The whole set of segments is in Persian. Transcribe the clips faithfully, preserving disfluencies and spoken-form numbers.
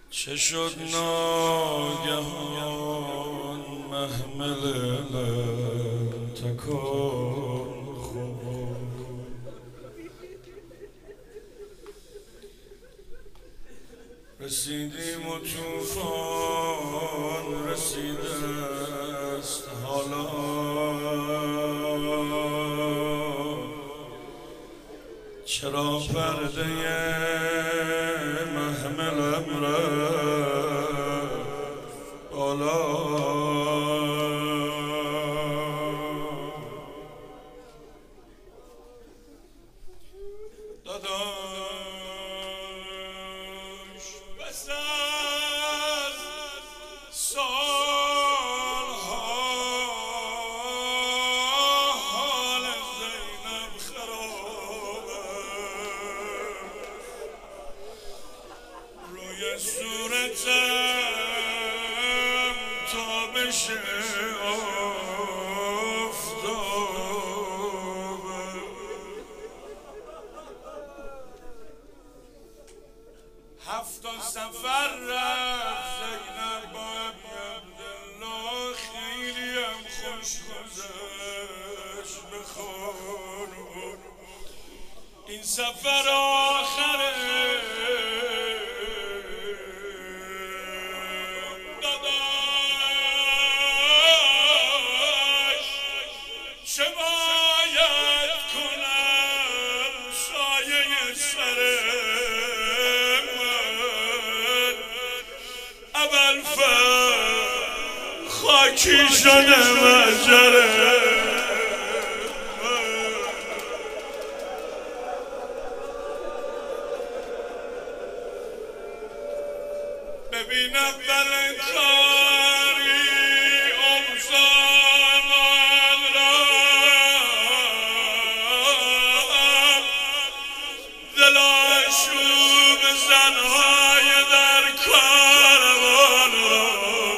چه شد ناگهان محمل من تکان خورد، رسیدیم و طوفان رسیده است حالا، چرا پرده محملم رفت بالا؟ داداش بس از سالها حال زینب خرابه، روی صورتم تابش آفتابه، هفتا سفر رفت زینب با عبدالله، خیلی هم خوش گذشت به خانون، این سفر آخره داداش، چه باید کنم سایه سر من اول خاکی شده مجره، ببین اول کاری امزامان را دلاشوب زنهای در کاروان را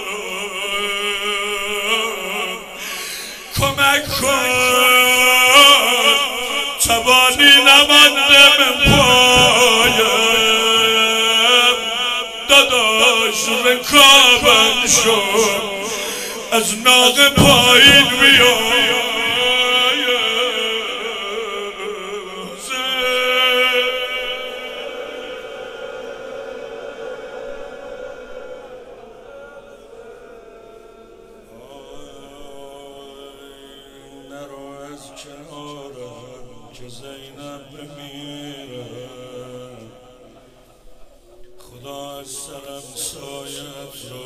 کمک کن، توانی نمانده من پایم، داداش رکابم شد از ناقه پایین بیایم. نرو از کنارم که زینب بمیره، خدا از سرم سایت را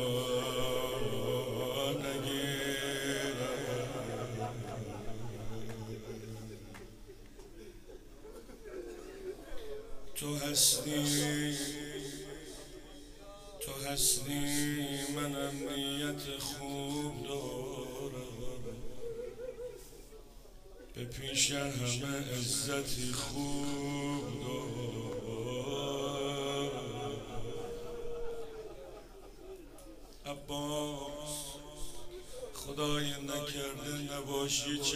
نگیره. تو هستی تو هستی منم نیت خوب دارم، به پیش همه عزتی خوب دارم. عباس خدای نکرده نباشی چه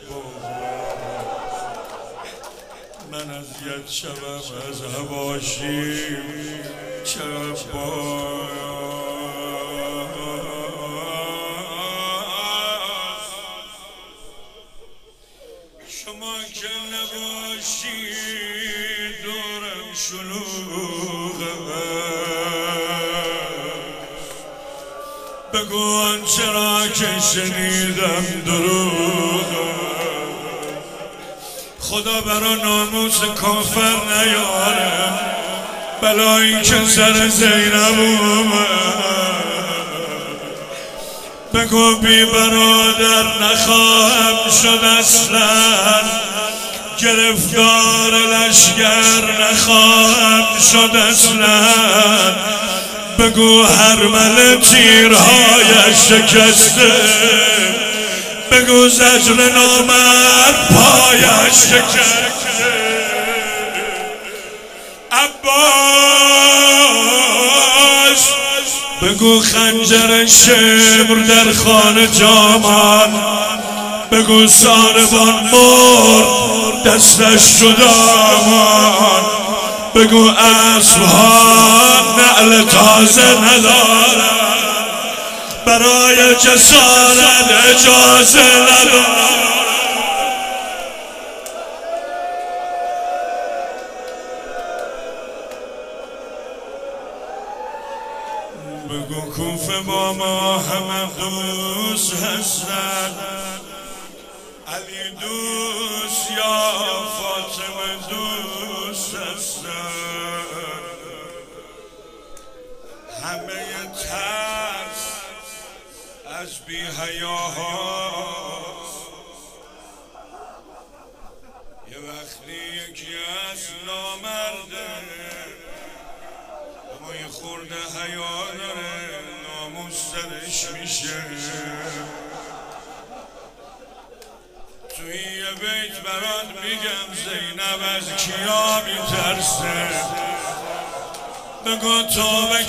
عباس، من اذیت شوم از حواشی چه عباس. شما که نباشی دورم شلوغه، بگو آنچه را که شنیدم دروغه، خدا برا ناموس کافر نیاره بلایی که سر زینب اومد. بگو بی برادر نخواهم شد اصلا، گرفتار لشگر نخواهم شد اصلا، بگو هرمل تیرهایش شکسته، بگو زجر نامرد پایش شکسته. عباس بگو خنجر شمر در خانه جامان، بگو ساربان مرد دستش شد آمان، بگو اسبها نعل اجازه ندارم، برای جسارت اجازه ندارم. بگو کوفه با ما همه دوست هستن، علی دوست یا فاطمه دوست هستن، همه ترس از بی حیاهاست. یه وقتی یکی از نامرده اما یه خورده حیا داره، ناموس سرش میشه. توی یه بیت برات میگم زینب از کیا میترسه. بگو توبه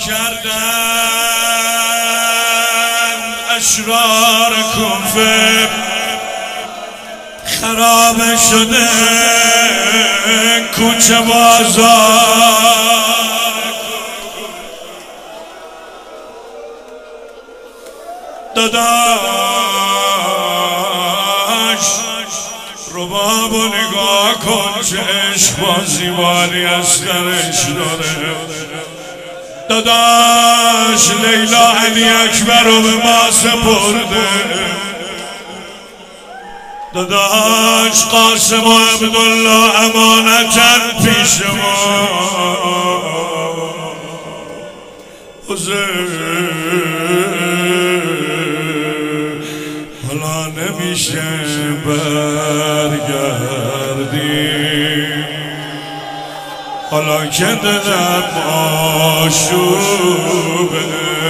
کردن اشرار کوفه، خراب شده کوچه بازار. داداش ربابو نگاه کن چه عشق بازی والی از خرش داره. داداش لیلا علی اکبر رو به ما سپرده. داداش قاسم و عبدالله امانتن پیش ما. حالا نمیشه برگردیم، حالا که دلم آشوبه.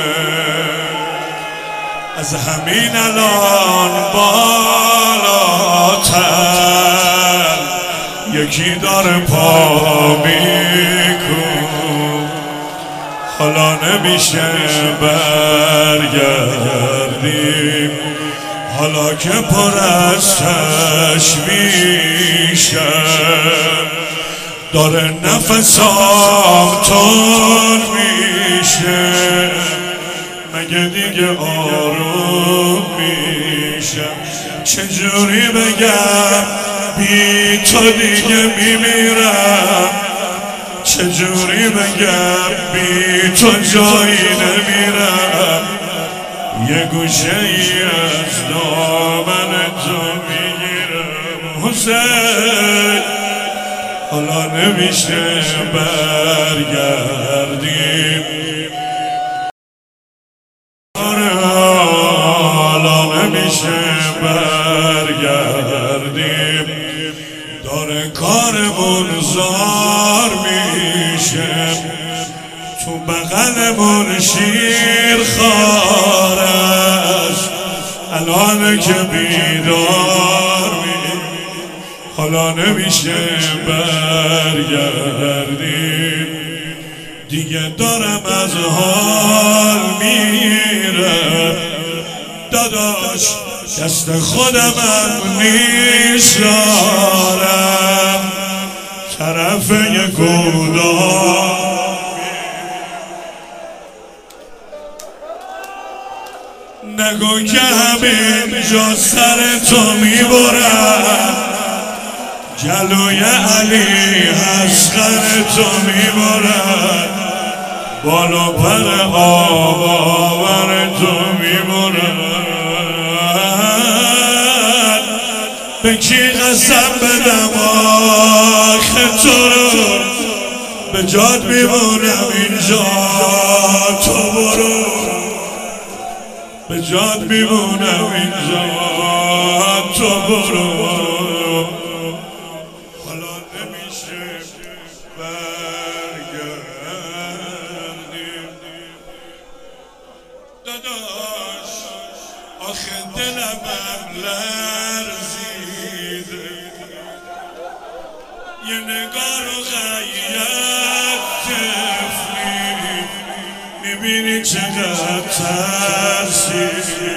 از همین الان بالاتر یکی داره پا میکن. حالا نمیشه برگردیم، حالا که پر از تشویشه. داره نفسام تون میشه، مگه دیگه آروم میشه؟ چجوری بگم بی تو دیگه میمیرم؟ چجوری بگم بی تو جایی نمیرم؟ یه گوشه ای از دامن تو میگیرم حسین. حالا نمیشه برگردیم، حالا نمیشه برگردیم. داره کارمون زار میشه، تو بغلمون شیر خار است. الان که بیدار می، حالا نمیشه برگردیم. دیگه دارم از حال میرم. داداش دست خودمم میشارم، طرف یه گودار. نگو که همین جا سر تو میبرم، جلوی علی اصغر تو میبرم، بالا پر آباور تو میبرم. به کی قسم بدم آخه تو رو، به جاد میمونم اینجا تو برو. به جاد میمونم اینجا تو برو. حالا نمیشه برگردیم. داداش آخه دلم لرزیده، یه نگاه رو غیت تفلی، میبینی چقدر ترسیدی.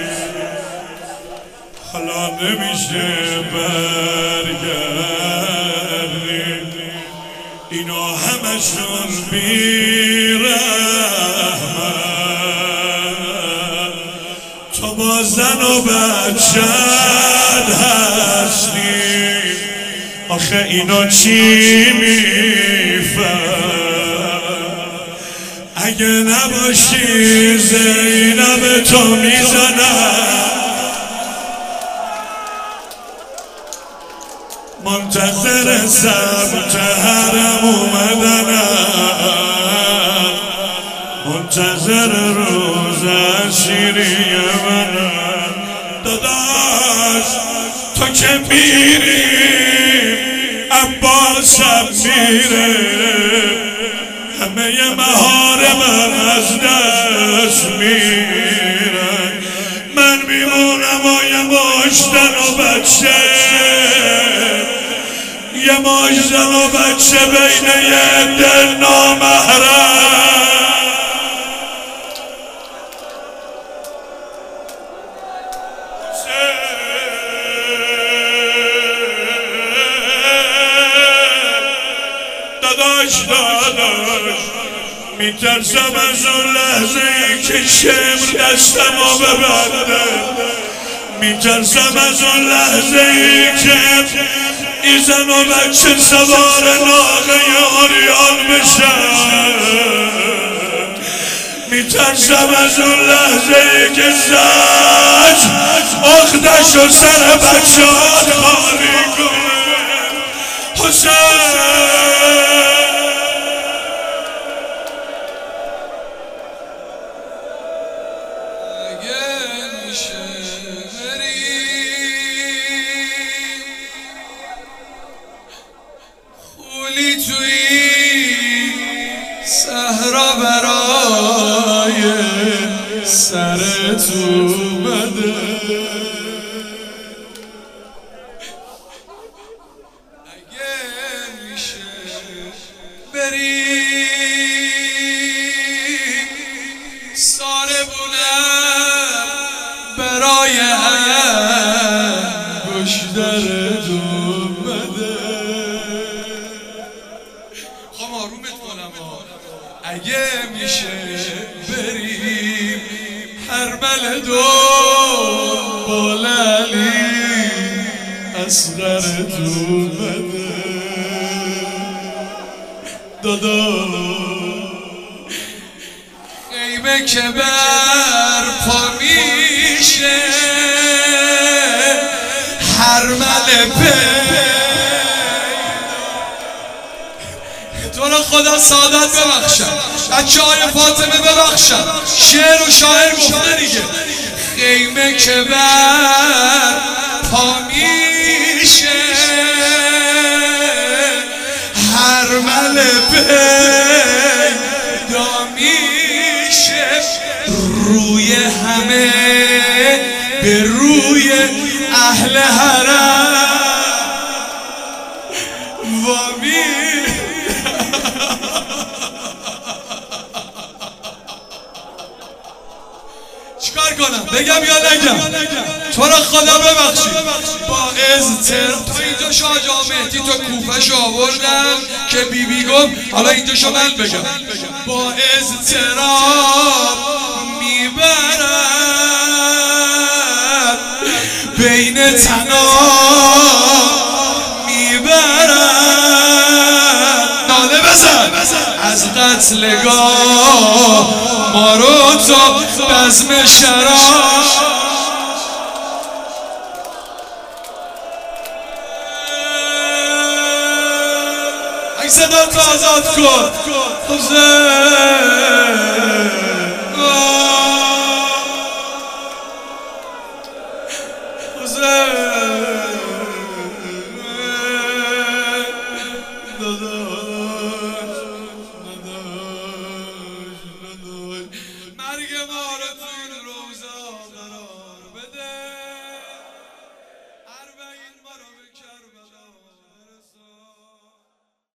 حالا نمیشه برگردیم، اینا همشون بیره ما زن و بچت هستیم آخه اینا چی میفهم اگه نباشی زینب تو میزنم منتظر سبت حرم اومدنم منتظر روز اسیری منم داداش تو که میری عباسم میره همه محارمم از دست میره من میمونم و یه مشتن و بچه یه مجزن و بچه بین یه دل نامحرم داداش داداش میترسم از اون لحظه ای که شمر دستم و ببنده میترسم از اون لحظه ای که این زن و بچه سوار ناقه آریان بشن میترسم از اون لحظه ای که زج اخدش و سر بچه ها خالی کنه حسین صحرا برای سر تو بده اگه میشه بری ساره بونم برای گشتر تو بده خواهم آرومت کنم اگه میشه بریم هرمل دو بالعلی اصغر تو بده دادا خیمه که بر پا میشه هرمل به تو رو خدا سعادت ببخشم بچه های فاطمه ببخشم شعر و شاعر گفته دیگه خیمه که بر پا میشه هرمل پیدا میشه روی همه به روی اهل حرم وامی چیکار کنم بگم یا نگم تو را خدا ببخشید با اضطراب تو اینجا شاه مهدی تو کوفه‌ش آوردم که بی بی گفت حالا اینجا شو من بگم با اضطراب میبرم بین تنا میبرم ناله بزن از قتلگاه ما رو تا بزم شراب ای صدا تو آزاد کن حسین مرگ ما رو